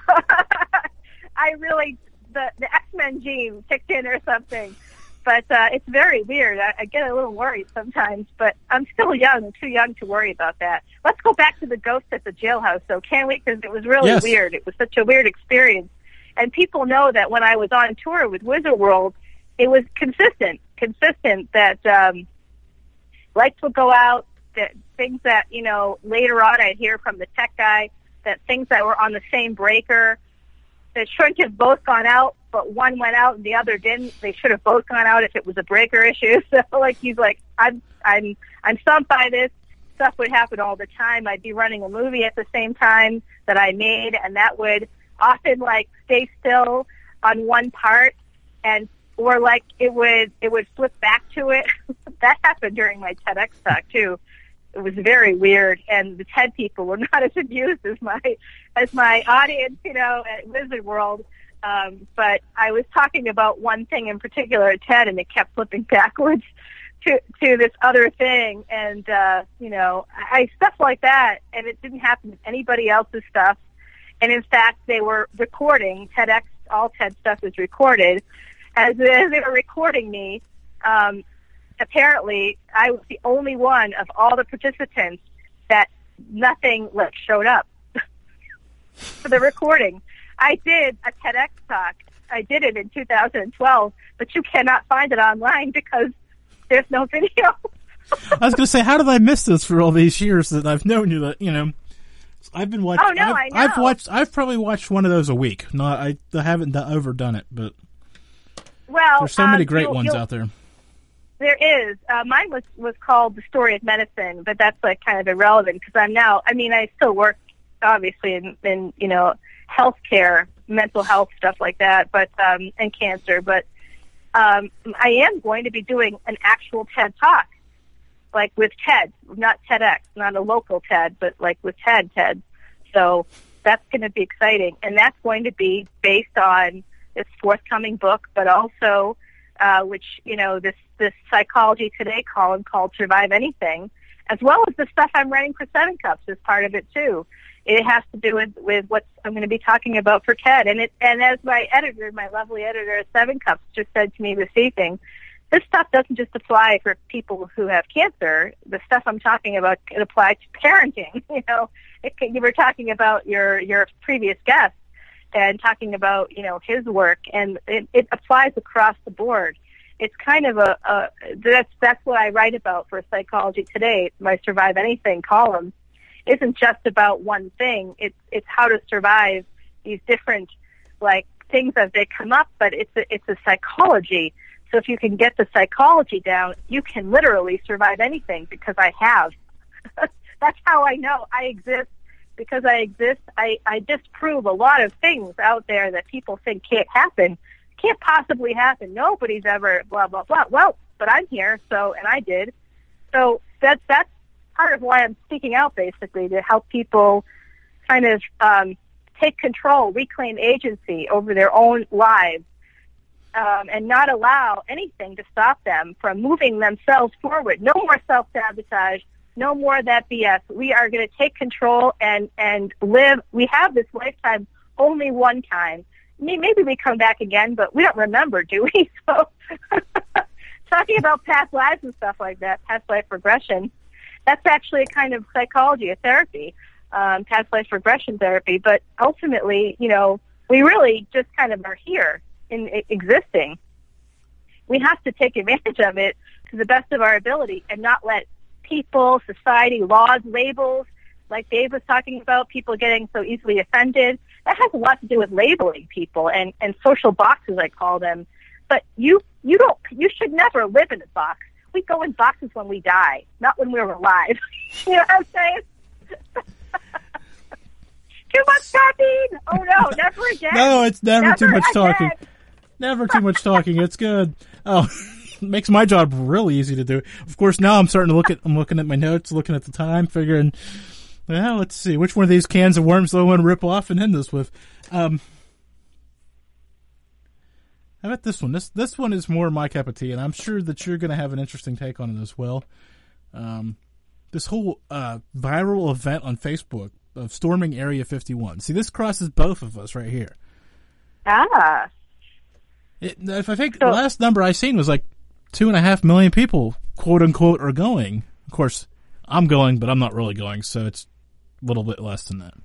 The X-Men gene kicked in or something. But it's very weird. I get a little worried sometimes, but I'm still young. I'm too young to worry about that. Let's go back to the ghost at the jailhouse, though, can we? Because it was really weird. It was such a weird experience. And people know that when I was on tour with Wizard World, it was consistent that lights would go out, that things that, later on I'd hear from the tech guy, that things that were on the same breaker that shouldn't have both gone out, but one went out and the other didn't. They should have both gone out if it was a breaker issue. So he's like, I'm stumped by this. Stuff would happen all the time. I'd be running a movie at the same time that I made, and that would often stay still on one part, or it would flip back to it. That happened during my TEDx talk too. It was very weird, and the TED people were not as amused as my audience, at Wizard World. But I was talking about one thing in particular at TED, and it kept flipping backwards to this other thing, and I stuff like that, and it didn't happen with anybody else's stuff. And in fact, they were recording TEDx. All TED stuff is recorded. As they were recording me, apparently I was the only one of all the participants that nothing showed up for the recording. I did a TEDx talk. I did it in 2012, but you cannot find it online because there's no video. I was going to say, how did I miss this for all these years that I've known you? That I've been watching. Oh no, I know. I've probably watched one of those a week. I haven't overdone it, but there's so many great ones out there. There is. Mine was called The Story of Medicine, but that's like kind of irrelevant because I still work obviously in healthcare, mental health stuff like that, but and cancer. But I am going to be doing an actual TED Talk, like with TED, not TEDx, not a local TED, but like with TED. So that's going to be exciting, and that's going to be based on this forthcoming book, but also this Psychology Today column called Survive Anything, as well as the stuff I'm writing for Seven Cups is part of it too. It has to do with what I'm going to be talking about for TED, and as my lovely editor at Seven Cups just said to me this evening, this stuff doesn't just apply for people who have cancer. The stuff I'm talking about can apply to parenting. You were talking about your previous guest and talking about his work, and it applies across the board. It's kind of that's what I write about for Psychology Today. My Survive Anything column isn't just about one thing. It's how to survive these different things as they come up, but it's a psychology. So if you can get the psychology down, you can literally survive anything, because I have. That's how I know I exist. Because I exist, I disprove a lot of things out there that people think can't happen. Can't possibly happen. Nobody's ever blah, blah, blah. Well, but I'm here, and I did. So that's part of why I'm speaking out, basically, to help people kind of take control, reclaim agency over their own lives, and not allow anything to stop them from moving themselves forward. No more self-sabotage. No more of that BS. We are going to take control and live. We have this lifetime only one time. Maybe we come back again, but we don't remember, do we? So talking about past lives and stuff like that, past life regression, that's actually a kind of psychology, a therapy, past life regression therapy. But ultimately, we really just kind of are here in existing. We have to take advantage of it to the best of our ability and not let people, society, laws, labels, like Dave was talking about, people getting so easily offended. That has a lot to do with labeling people and social boxes, I call them. But you should never live in a box. We go in boxes when we die, not when we're alive. You know what I'm saying? Too much talking? Oh no, never again. No, it's never too much talking. Never too much talking. It's good. Oh. Makes my job really easy to do. Of course, now I'm starting to I'm looking at my notes, looking at the time, figuring, well, let's see, which one of these cans of worms do I want to rip off and end this with? How about this one? This one is more my cup of tea, and I'm sure that you're going to have an interesting take on it as well. This whole viral event on Facebook of storming Area 51. See, this crosses both of us right here. Ah. If I think the last number I seen was 2.5 million people, quote unquote, are going. Of course, I'm going, but I'm not really going, so it's a little bit less than that.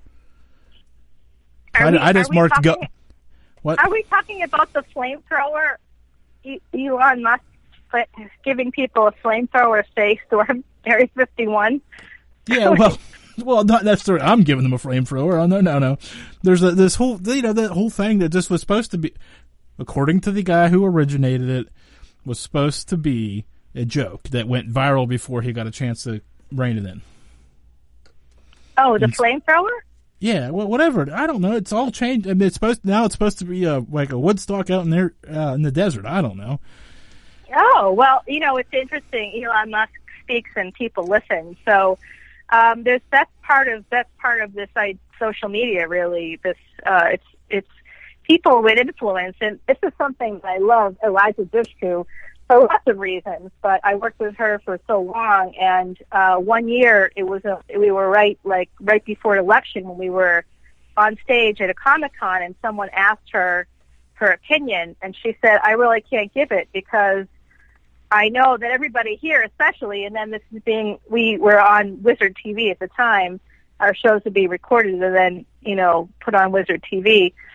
I just marked go. What? Are we talking about the flamethrower? Elon Musk giving people a flamethrower to say storm Area 51? Yeah, well, not necessarily. I'm giving them a flamethrower. Oh, no. There's this whole, that whole thing that just was supposed to be, according to the guy who originated it, was supposed to be a joke that went viral before he got a chance to rein it in. Oh, the flamethrower? Yeah, well, whatever. I don't know. It's all changed. I mean, it's supposed to be like a Woodstock out in there in the desert. I don't know. Oh, well, it's interesting. Elon Musk speaks and people listen. So that's part of this social media. Really, this it's people with influence, and this is something that I love Eliza Dushku for lots of reasons. But I worked with her for so long, and 1 year we were right before an election when we were on stage at a Comic-Con, and someone asked her opinion, and she said, "I really can't give it because I know that everybody here, especially," and then we were on Wizard TV at the time. Our shows would be recorded and then, put on Wizard TV.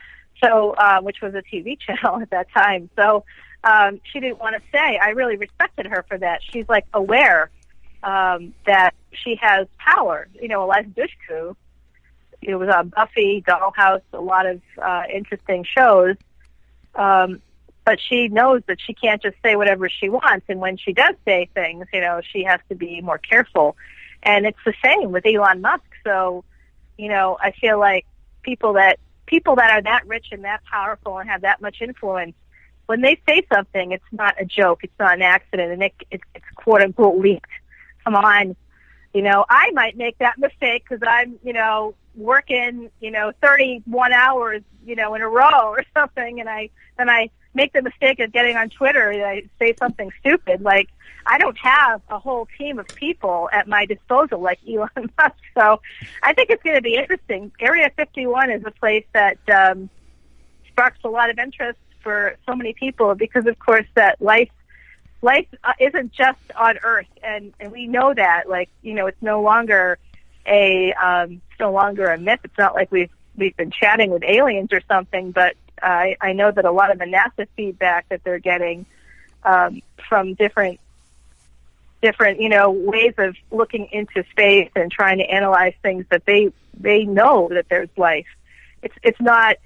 So, which was a TV channel at that time. So, she didn't want to say. I really respected her for that. She's like aware, that she has power. You know, Eliza Dushku, it was on Buffy, Dollhouse, a lot of, interesting shows. But she knows that she can't just say whatever she wants. And when she does say things, you know, she has to be more careful. And it's the same with Elon Musk. So, you know, I feel like people that are that rich and that powerful and have that much influence, when they say something, it's not a joke. It's not an accident. And it's quote unquote leaked. Come on. You know, I might make that mistake because I'm, you know, working, you know, 31 hours, you know, in a row or something. And I make the mistake of getting on Twitter and I say something stupid. Like, I don't have a whole team of people at my disposal like Elon Musk. So I think it's going to be interesting. Area 51 is a place that sparks a lot of interest for so many people because, of course, that life isn't just on Earth, and we know that. Like, you know, it's no longer a myth. It's not like we've been chatting with aliens or something, but I know that a lot of the NASA feedback that they're getting from different you know ways of looking into space and trying to analyze things, that they know that there's life. It's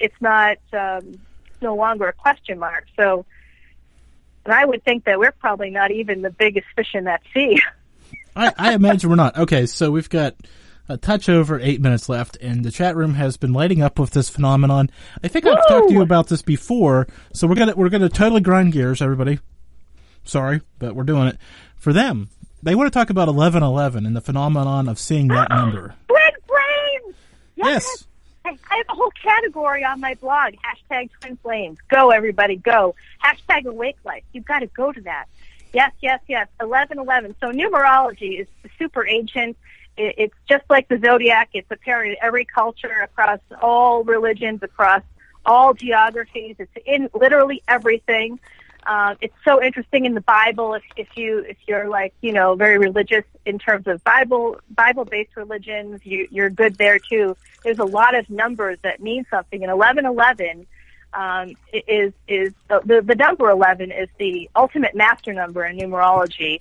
no longer a question mark. So, and I would think that we're probably not even the biggest fish in that sea. I imagine we're not. Okay, so we've got a touch over 8 minutes left, and the chat room has been lighting up with this phenomenon. I think I've talked to you about this before, so we're gonna totally grind gears, everybody. Sorry, but we're doing it. For them, they want to talk about 1111 and the phenomenon of seeing that number. Twin flames! Yes. I have a whole category on my blog, hashtag twin flames. Go, everybody, go. Hashtag awake life. You've got to go to that. Yes. 1111. So numerology is super ancient. It's just like the zodiac. It's apparent in every culture, across all religions, across all geographies. It's in literally everything. It's so interesting in the Bible. If you're like, you know, very religious in terms of Bible-based religions, you're good there too. There's a lot of numbers that mean something. And 1111 is the number 11 is the ultimate master number in numerology,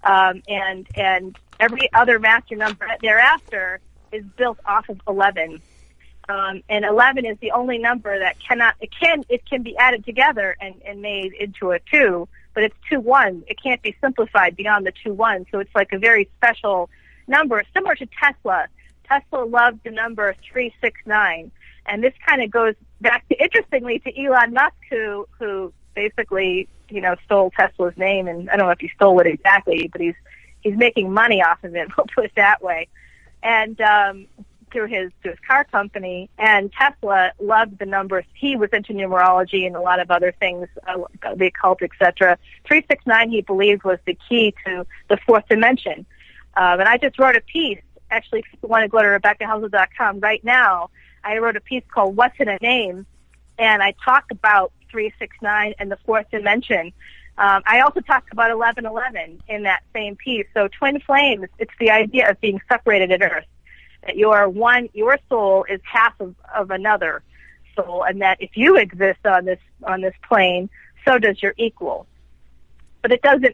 and every other master number thereafter is built off of 11. And 11 is the only number that it can be added together and made into a 2, but it's 2-1. It can't be simplified beyond the 2-1. So it's like a very special number, similar to Tesla. Tesla loved the number 369. And this kind of goes back to, interestingly, to Elon Musk, who basically, you know, stole Tesla's name. And I don't know if he stole it exactly, but he's making money off of it. We'll put it that way. And, through his car company, and Tesla loved the numbers. He was into numerology and a lot of other things, the occult, etc. 369, he believed, was the key to the fourth dimension. And I just wrote a piece, actually, if you want to go to RebeccaHausel.com right now, I wrote a piece called What's in a Name, and I talk about 369 and the fourth dimension. I also talk about 1111 in that same piece. So twin flames, it's the idea of being separated at Earth. That your soul is half of another soul, and that if you exist on this plane, so does your equal. But it doesn't.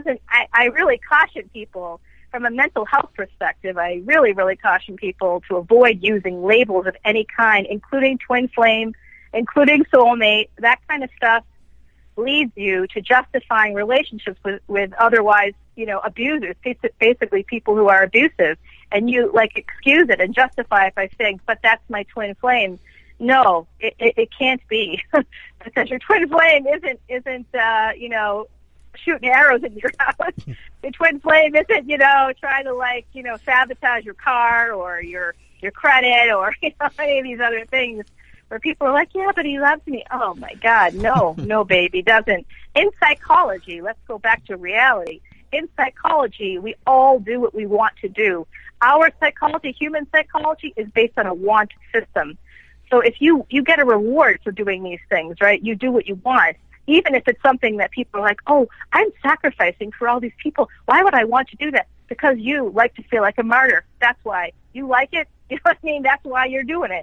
I really caution people from a mental health perspective. I really caution people to avoid using labels of any kind, including twin flame, including soulmate. That kind of stuff leads you to justifying relationships with otherwise, you know, abusers, basically people who are abusive. And you like excuse it and justify it by saying, but that's my twin flame. No, it can't be. Because your twin flame isn't you know, shooting arrows in your house. Your twin flame isn't, you know, trying to like, you know, sabotage your car or your credit or, you know, any of these other things where people are like, yeah, but he loves me. Oh my God, no, baby, doesn't. In psychology, let's go back to reality. In psychology, we all do what we want to do. Our psychology, human psychology, is based on a want system. So if you get a reward for doing these things, right, you do what you want, even if it's something that people are like, oh, I'm sacrificing for all these people. Why would I want to do that? Because you like to feel like a martyr. That's why. You like it. You know what I mean? That's why you're doing it.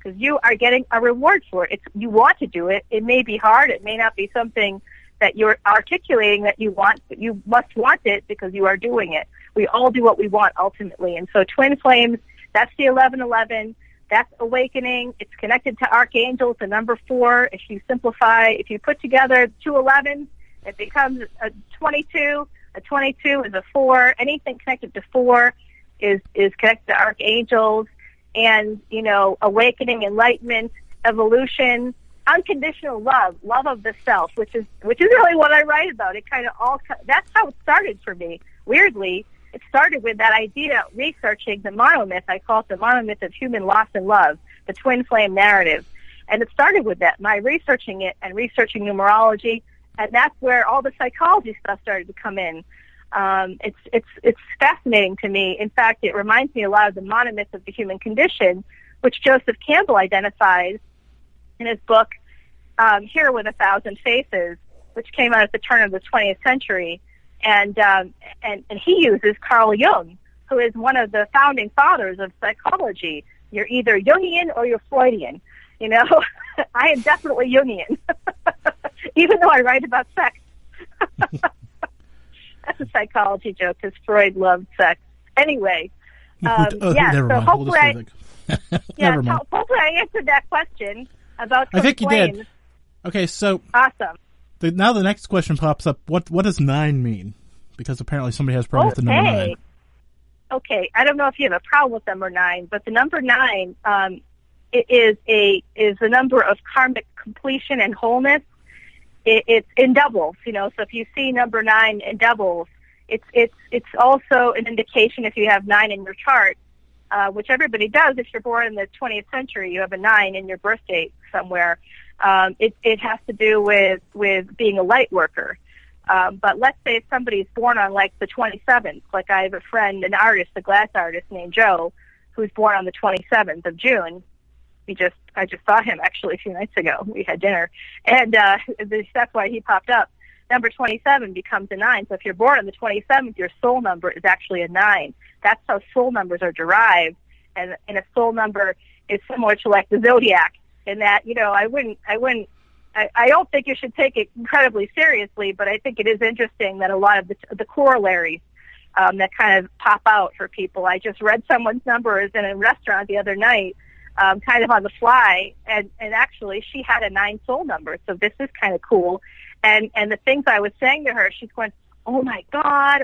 because you are getting a reward for it. You want to do it. It may be hard. It may not be something that you're articulating that you want, but you must want it because you are doing it. We all do what we want ultimately. And so twin flames, that's the 1111. That's awakening. It's connected to archangels, the number 4. If you simplify, if you put together 2 11s, it becomes a 22. A 22 is a 4. Anything connected to 4 is connected to archangels. And, you know, awakening, enlightenment, evolution, unconditional love of the self, which is really what I write about. It kind of that's how it started for me. Weirdly, it started with that idea, researching the monomyth. I call it the monomyth of human loss and love, the twin flame narrative. And it started with that, my researching it and researching numerology. And that's where all the psychology stuff started to come in. It's fascinating to me. In fact, it reminds me a lot of the monomyth of the human condition, which Joseph Campbell identifies in his book, Here with 1,000 Faces, which came out at the turn of the 20th century. And he uses Carl Jung, who is one of the founding fathers of psychology. You're either Jungian or you're Freudian. You know, I am definitely Jungian, even though I write about sex. That's a psychology joke because Freud loved sex. Anyway, never mind. Hopefully Never hopefully I answered that question about I think flames. You did. Okay, so awesome. Now the next question pops up. What does 9 mean? Because apparently somebody has a problem with the number 9. Okay, I don't know if you have a problem with number 9, but the number 9 is the number of karmic completion and wholeness. It's in doubles, you know. So if you see number 9 in doubles, it's also an indication if you have 9 in your chart, which everybody does. If you're born in the 20th century, you have a 9 in your birth date somewhere. It has to do with being a light worker. But let's say if somebody's born on like the 27th, like I have a friend, an artist, a glass artist named Joe, who's born on the 27th of June. I just saw him actually a few nights ago. We had dinner, and that's why he popped up. Number 27 becomes a 9. So if you're born on the 27th, your soul number is actually a 9. That's how soul numbers are derived, and a soul number is similar to like the zodiac. In that, you know, I don't think you should take it incredibly seriously, but I think it is interesting that a lot of the corollaries that kind of pop out for people. I just read someone's numbers in a restaurant the other night, kind of on the fly, and actually she had a 9 soul number, so this is kind of cool. And the things I was saying to her, she's going, oh my God.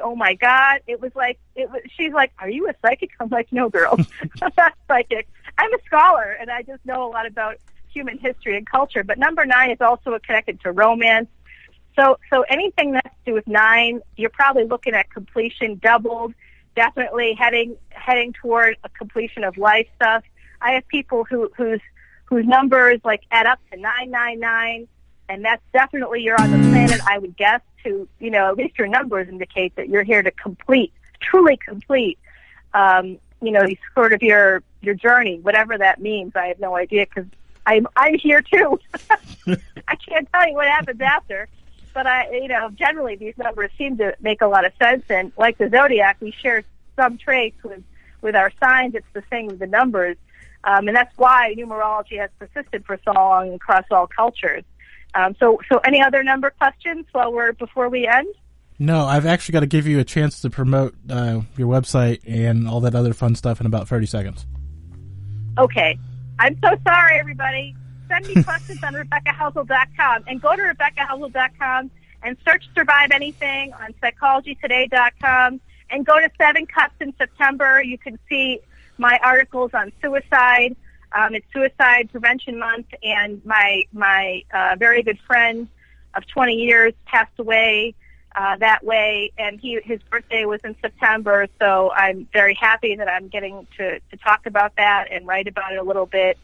She's like, are you a psychic? I'm like, no, girl, I'm not psychic. I'm a scholar, and I just know a lot about human history and culture. But number 9 is also connected to romance. So anything that's to do with 9, you're probably looking at completion doubled, definitely heading toward a completion of life stuff. I have people whose numbers like add up to 999, and that's definitely you're on the planet, I would guess, to, you know, at least your numbers indicate that you're here to truly complete, you know, sort of your journey, whatever that means. I have no idea because I'm here too. I can't tell you what happens after, but generally these numbers seem to make a lot of sense. And like the zodiac, we share some traits with our signs. It's the same with the numbers. And that's why numerology has persisted for so long across all cultures. So any other number questions before we end? No, I've actually got to give you a chance to promote your website and all that other fun stuff in about 30 seconds. Okay. I'm so sorry, everybody. Send me questions on RebeccaHelsel.com, and go to RebeccaHelsel.com and search Survive Anything on PsychologyToday.com, and go to 7 Cups in September. You can see my articles on suicide. It's Suicide Prevention Month, and my very good friend of 20 years passed away that way, and his birthday was in September, so I'm very happy that I'm getting to talk about that and write about it a little bit.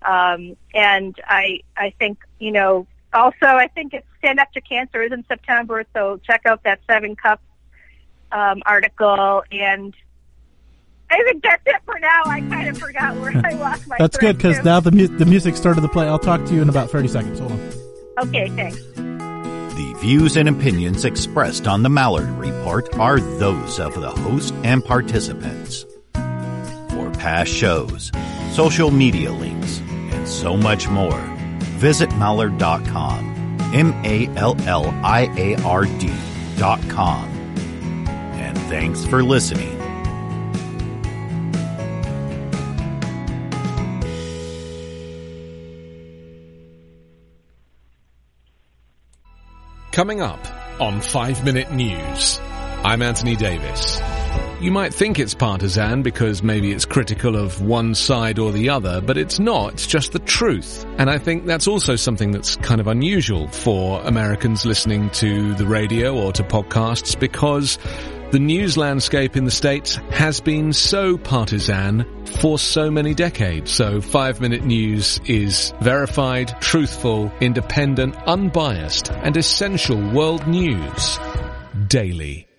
And I think, you know, also I think it's Stand Up to Cancer is in September, so check out that 7 Cups article. And I think that's it for now. I kind of forgot where I lost my That's good, because now the music started to play. I'll talk to you in about 30 seconds. Hold on. Okay, thanks. The views and opinions expressed on the Mallard Report are those of the host and participants. For past shows, social media links, and so much more. Visit Mallard.com. MALLIARD.com. And thanks for listening. Coming up on 5 Minute News, I'm Anthony Davis. You might think it's partisan because maybe it's critical of one side or the other, but it's not. It's just the truth. And I think that's also something that's kind of unusual for Americans listening to the radio or to podcasts, because the news landscape in the States has been so partisan for so many decades. So 5 Minute News is verified, truthful, independent, unbiased, and essential world news daily.